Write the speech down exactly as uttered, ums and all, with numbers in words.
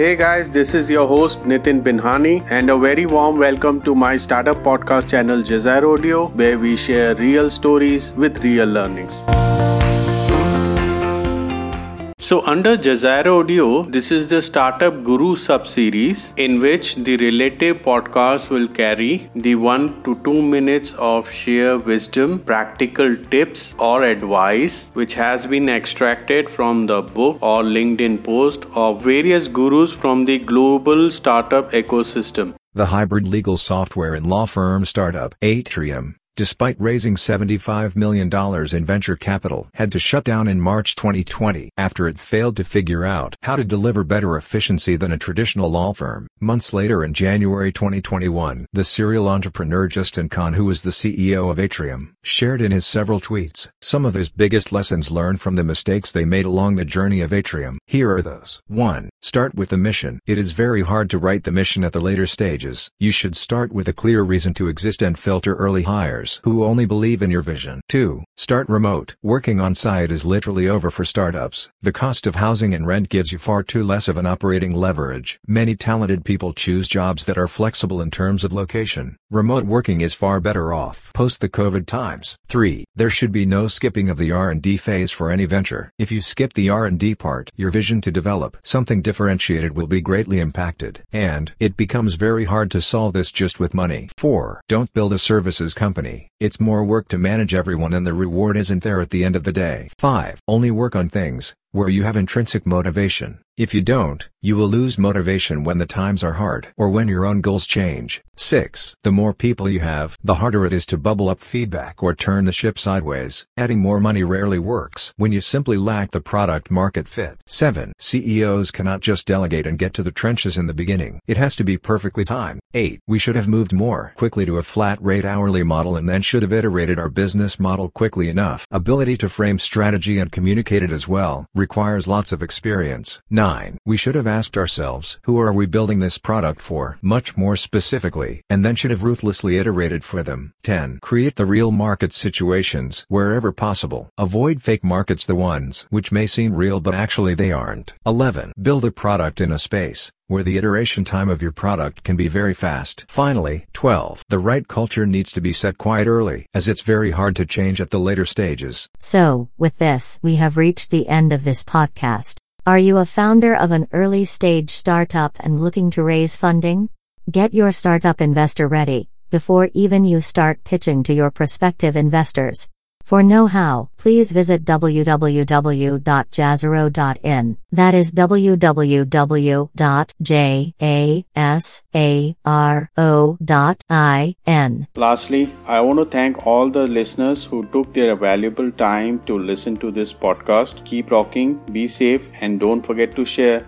Hey guys, this is your host Nitin Binhani and a very warm welcome to my startup podcast channel Jazair Audio, where we share real stories with real learnings. So under Jazair Audio, this is the Startup Guru sub-series in which the relative podcast will carry the one to two minutes of sheer wisdom, practical tips or advice which has been extracted from the book or LinkedIn post of various gurus from the global startup ecosystem. The hybrid legal software and law firm startup Atrium, despite raising seventy-five million dollars in venture capital, had to shut down in March twenty twenty after it failed to figure out how to deliver better efficiency than a traditional law firm. Months later in January twenty twenty-one, the serial entrepreneur Justin Kan, who is the C E O of Atrium, shared in his several tweets some of his biggest lessons learned from the mistakes they made along the journey of Atrium. Here are those. one. Start with the mission. It is very hard to write the mission at the later stages. You should start with a clear reason to exist and filter early hires who only believe in your vision. two. Start remote. Working on site is literally over for startups. The cost of housing and rent gives you far too less of an operating leverage. Many talented people choose jobs that are flexible in terms of location. Remote working is far better off post the COVID times. three. There should be no skipping of the R and D phase for any venture. If you skip the R and D part, your vision to develop something differentiated will be greatly impacted, and it becomes very hard to solve this just with money. four. Don't build a services company. It's more work to manage everyone and the reward isn't there at the end of the day. five. Only work on things where you have intrinsic motivation. If you don't, you will lose motivation when the times are hard or when your own goals change. six. The more people you have, the harder it is to bubble up feedback or turn the ship sideways. Adding more money rarely works when you simply lack the product market fit. seven. C E Os cannot just delegate and get to the trenches in the beginning. It has to be perfectly timed. eight. We should have moved more quickly to a flat rate hourly model and then should have iterated our business model quickly enough. Ability to frame strategy and communicate it as well requires lots of experience. nine. We should have asked ourselves, who are we building this product for, much more specifically, and then should have ruthlessly iterated for them. ten. Create the real market situations wherever possible. Avoid fake markets, the ones which may seem real but actually they aren't. eleven. Build a product in a space where the iteration time of your product can be very fast. Finally, twelve. The right culture needs to be set quite early, as it's very hard to change at the later stages. So, with this, we have reached the end of this podcast. Are you a founder of an early stage startup and looking to raise funding? Get your startup investor ready before even you start pitching to your prospective investors. For know-how, please visit w w w dot jazaro dot in. That is w w w dot jazaro dot in. Lastly, I want to thank all the listeners who took their valuable time to listen to this podcast. Keep rocking, be safe, and don't forget to share.